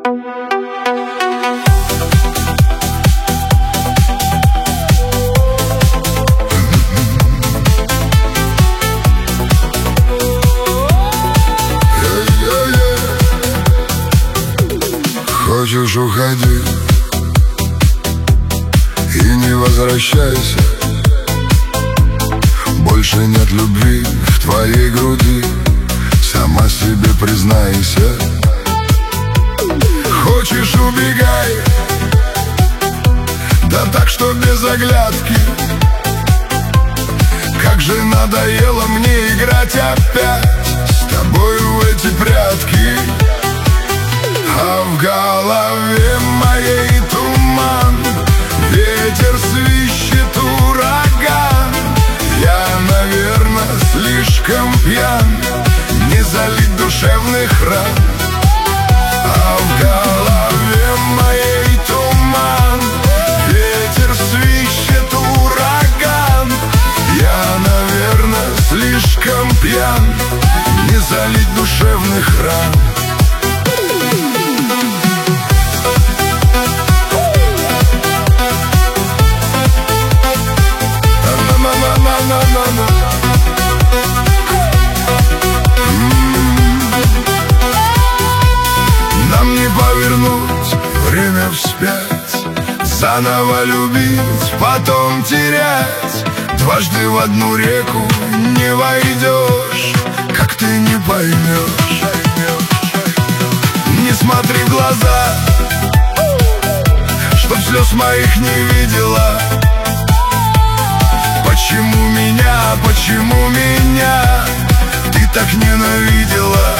Хочешь, уходи и не возвращайся. Больше нет любви в твоей груди, сама себе признайся. Хочешь, убегай, да так, что без оглядки. Как же надоело мне играть опять с тобою в эти прятки. А в голове моей туман, ветер свищет, ураган. Я, наверное, слишком пьян не залить душевных ран. А в голове моей туман, ветер свищет, ураган. Я, наверное, слишком пьян не залить душевных ран. Нам не повернуть время вспять, заново любить, потом терять. Дважды в одну реку не войдешь, как ты не поймешь. Не смотри в глаза, чтоб слез моих не видела. Почему меня ты так ненавидела?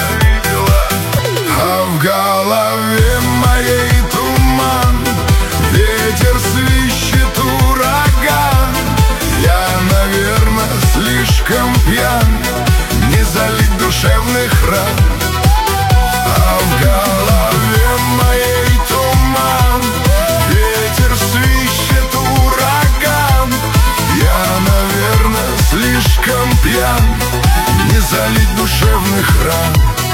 А в голове моей туман, ветер свищет, ураган. Я, наверное, слишком пьян не залить душевных ран. А в голове моей туман, ветер свищет, ураган. Я, наверное, слишком пьян не залить душевных ран.